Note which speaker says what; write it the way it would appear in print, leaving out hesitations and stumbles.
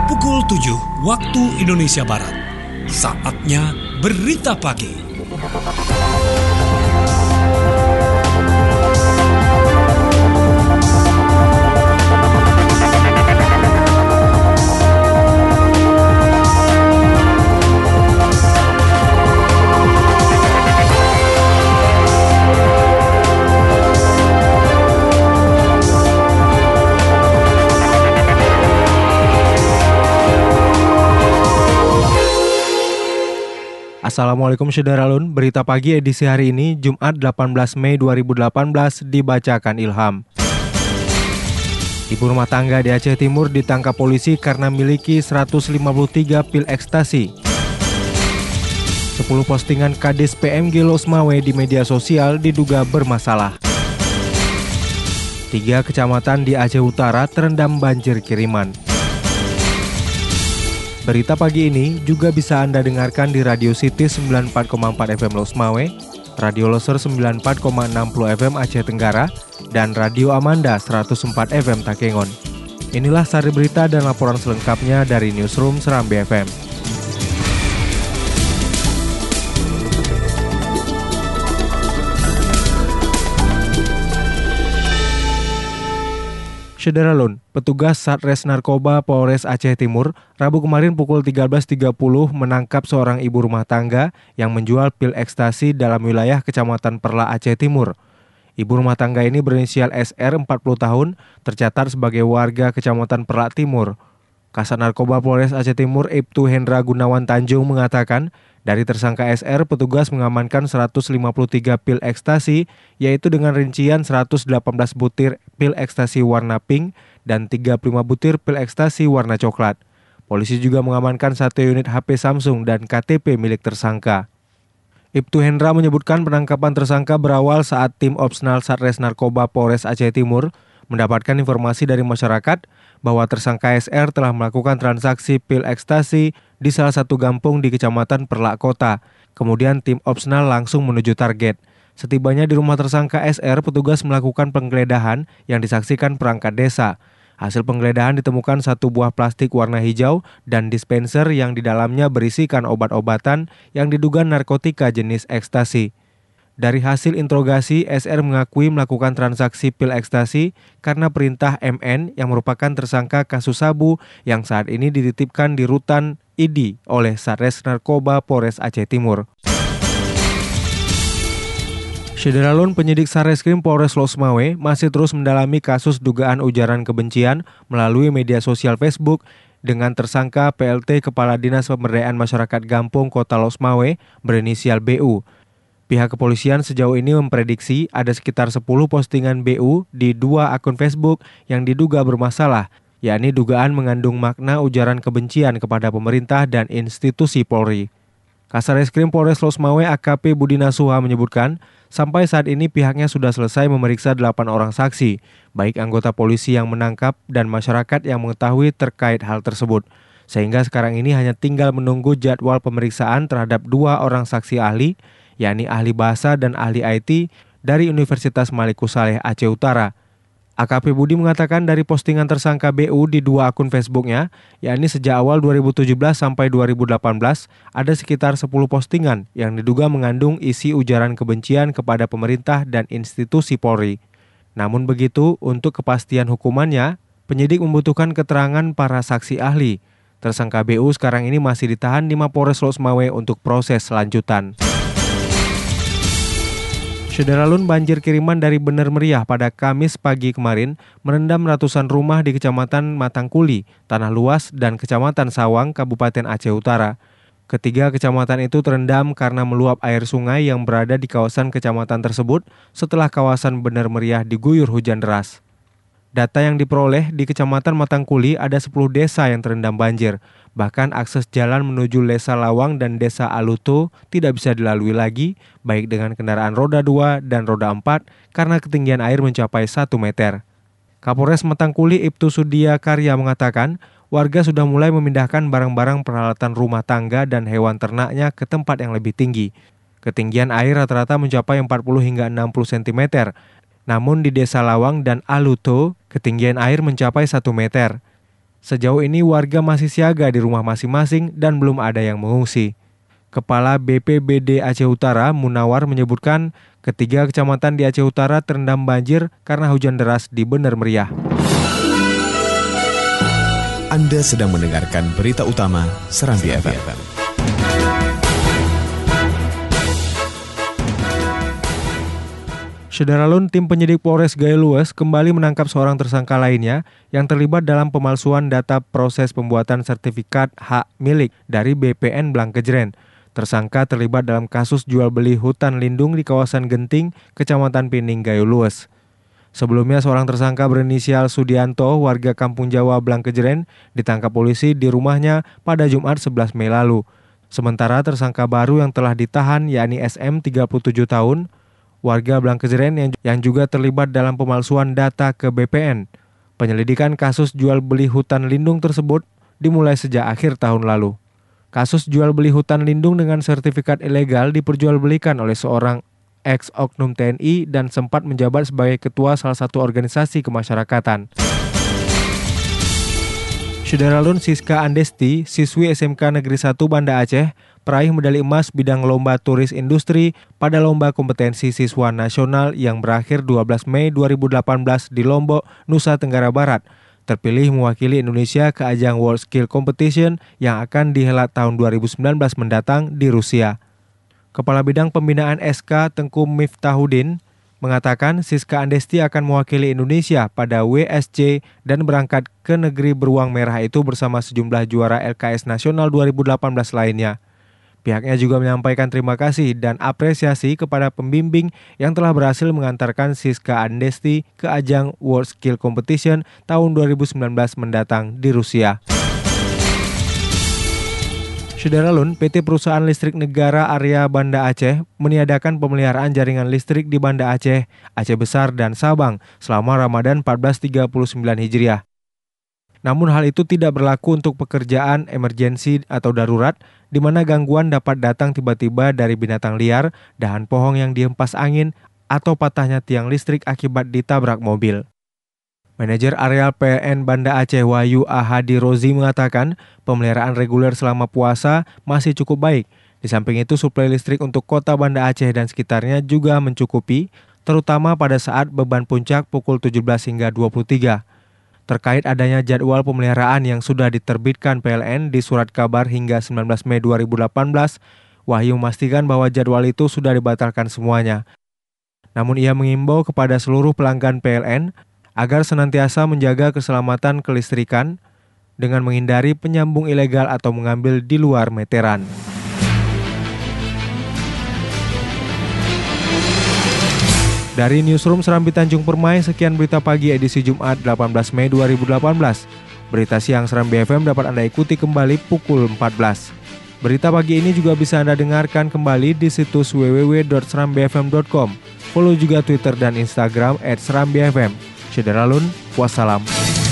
Speaker 1: pukul 7 waktu Indonesia Barat. Saatnya Berita Pagi.
Speaker 2: Assalamualaikum Syederalun, berita pagi edisi hari ini Jumat 18 Mei 2018 dibacakan Ilham. Ibu rumah tangga di Aceh Timur ditangkap polisi karena miliki 153 pil ekstasi. 10 postingan Kadis PMG Losmawe di media sosial diduga bermasalah. 3 kecamatan di Aceh Utara terendam banjir kiriman. Berita pagi ini juga bisa Anda dengarkan di Radio City 94,4 FM Losmawe, Radio Loser 94,60 FM Aceh Tenggara, dan Radio Amanda 104 FM Takengon. Inilah sari berita dan laporan selengkapnya dari Newsroom Serambi FM. Syederalun, petugas Satres Narkoba Polres Aceh Timur Rabu kemarin pukul 13.30 menangkap seorang ibu rumah tangga yang menjual pil ekstasi dalam wilayah Kecamatan Perla Aceh Timur. Ibu rumah tangga ini berinisial SR 40 tahun, tercatat sebagai warga Kecamatan Perla Timur. Kasat Narkoba Polres Aceh Timur Ibtu Hendra Gunawan Tanjung mengatakan, dari tersangka SR, petugas mengamankan 153 pil ekstasi, yaitu dengan rincian 118 butir pil ekstasi warna pink dan 35 butir pil ekstasi warna coklat. Polisi juga mengamankan 1 unit HP Samsung dan KTP milik tersangka. Ibtu Hendra menyebutkan penangkapan tersangka berawal saat tim Opsnal Satres Narkoba Polres Aceh Timur mendapatkan informasi dari masyarakat bahwa tersangka SR telah melakukan transaksi pil ekstasi di salah satu kampung di Kecamatan Perlak Kota. Kemudian tim Opsnal langsung menuju target. Setibanya di rumah tersangka SR, petugas melakukan penggeledahan yang disaksikan perangkat desa. Hasil penggeledahan ditemukan 1 buah plastik warna hijau dan dispenser yang di dalamnya berisikan obat-obatan yang diduga narkotika jenis ekstasi. Dari hasil interogasi, SR mengakui melakukan transaksi pil ekstasi karena perintah MN yang merupakan tersangka kasus sabu yang saat ini dititipkan di Rutan ID oleh Satres Narkoba Polres Aceh Timur. Syederalun, penyidik Sareskrim Polres Losmawe masih terus mendalami kasus dugaan ujaran kebencian melalui media sosial Facebook dengan tersangka PLT Kepala Dinas Pemberdayaan Masyarakat Gampung Kota Losmawe berinisial BU. Pihak kepolisian sejauh ini memprediksi ada sekitar 10 postingan BU di 2 akun Facebook yang diduga bermasalah, yakni dugaan mengandung makna ujaran kebencian kepada pemerintah dan institusi Polri. Kasareskrim Polres Losmawe AKP Budi Nasuha menyebutkan, sampai saat ini pihaknya sudah selesai memeriksa 8 orang saksi, baik anggota polisi yang menangkap dan masyarakat yang mengetahui terkait hal tersebut. Sehingga sekarang ini hanya tinggal menunggu jadwal pemeriksaan terhadap 2 orang saksi ahli, yakni ahli bahasa dan ahli IT dari Universitas Maliku Saleh Aceh Utara. AKP Budi mengatakan dari postingan tersangka BU di 2 akun Facebooknya, yakni sejak awal 2017 sampai 2018, ada sekitar 10 postingan yang diduga mengandung isi ujaran kebencian kepada pemerintah dan institusi Polri. Namun begitu, untuk kepastian hukumannya, penyidik membutuhkan keterangan para saksi ahli. Tersangka BU sekarang ini masih ditahan di Mapolres Losmawe untuk proses lanjutan. Syederalun, banjir kiriman dari Bener Meriah pada Kamis pagi kemarin merendam ratusan rumah di Kecamatan Matangkuli, Tanah Luas, dan Kecamatan Sawang, Kabupaten Aceh Utara. Ketiga kecamatan itu terendam karena meluap air sungai yang berada di kawasan kecamatan tersebut setelah kawasan Bener Meriah diguyur hujan deras. Data yang diperoleh di Kecamatan Matangkuli ada 10 desa yang terendam banjir. Bahkan akses jalan menuju Desa Lawang dan Desa Aluto tidak bisa dilalui lagi, baik dengan kendaraan roda 2 dan roda 4 karena ketinggian air mencapai 1 meter. Kapolres Matangkuli Ibtu Sudia Karya mengatakan, warga sudah mulai memindahkan barang-barang peralatan rumah tangga dan hewan ternaknya ke tempat yang lebih tinggi. Ketinggian air rata-rata mencapai 40 hingga 60 cm. Namun di Desa Lawang dan Aluto, ketinggian air mencapai 1 meter. Sejauh ini warga masih siaga di rumah masing-masing dan belum ada yang mengungsi. Kepala BPBD Aceh Utara, Munawar, menyebutkan ketiga kecamatan di Aceh Utara terendam banjir karena hujan deras di Bener Meriah.
Speaker 3: Anda sedang mendengarkan berita utama Serambi FM.
Speaker 2: Saudara tim penyidik Polres Gayo Lues kembali menangkap seorang tersangka lainnya yang terlibat dalam pemalsuan data proses pembuatan sertifikat hak milik dari BPN Blangkejeren. Tersangka terlibat dalam kasus jual beli hutan lindung di kawasan Genting, Kecamatan Pining, Gayo Lues. Sebelumnya seorang tersangka berinisial Sudianto, warga Kampung Jawa Blangkejeren, ditangkap polisi di rumahnya pada Jumat 11 Mei lalu. Sementara tersangka baru yang telah ditahan yakni SM 37 tahun, warga Blangkejeren yang juga terlibat dalam pemalsuan data ke BPN. Penyelidikan kasus jual beli hutan lindung tersebut dimulai sejak akhir tahun lalu. Kasus jual beli hutan lindung dengan sertifikat ilegal diperjualbelikan oleh seorang ex-oknum TNI dan sempat menjabat sebagai ketua salah satu organisasi kemasyarakatan. Saudara Siska Andesti, siswi SMK Negeri 1 Banda Aceh, peraih medali emas bidang lomba turis industri pada lomba kompetensi siswa nasional yang berakhir 12 Mei 2018 di Lombok, Nusa Tenggara Barat. Terpilih mewakili Indonesia ke ajang World Skill Competition yang akan dihelat tahun 2019 mendatang di Rusia. Kepala Bidang Pembinaan SK Tengku Miftahudin mengatakan Siska Andesti akan mewakili Indonesia pada WSC dan berangkat ke negeri beruang merah itu bersama sejumlah juara LKS Nasional 2018 lainnya. Pihaknya juga menyampaikan terima kasih dan apresiasi kepada pembimbing yang telah berhasil mengantarkan Siska Andesti ke ajang World Skill Competition tahun 2019 mendatang di Rusia. Saudara PT Perusahaan Listrik Negara Area Banda Aceh meniadakan pemeliharaan jaringan listrik di Banda Aceh, Aceh Besar, dan Sabang selama Ramadan 1439 Hijriah. Namun hal itu tidak berlaku untuk pekerjaan emergensi atau darurat, di mana gangguan dapat datang tiba-tiba dari binatang liar, dahan pohon yang dihempas angin, atau patahnya tiang listrik akibat ditabrak mobil. Manajer Areal PLN Banda Aceh Wahyu Ahadi Rozi mengatakan pemeliharaan reguler selama puasa masih cukup baik. Di samping itu suplai listrik untuk kota Banda Aceh dan sekitarnya juga mencukupi, terutama pada saat beban puncak pukul 17 hingga 23. Terkait adanya jadwal pemeliharaan yang sudah diterbitkan PLN di surat kabar hingga 19 Mei 2018, Wahyu memastikan bahwa jadwal itu sudah dibatalkan semuanya. Namun ia mengimbau kepada seluruh pelanggan PLN agar senantiasa menjaga keselamatan kelistrikan dengan menghindari penyambung ilegal atau mengambil di luar meteran. Dari Newsroom Serambi Tanjung Permai, sekian berita pagi edisi Jumat 18 Mei 2018. Berita siang Serambi FM dapat Anda ikuti kembali pukul 14. Berita pagi ini juga bisa Anda dengarkan kembali di situs www.serambifm.com. Follow juga Twitter dan Instagram @serambifm. Saudara wassalam.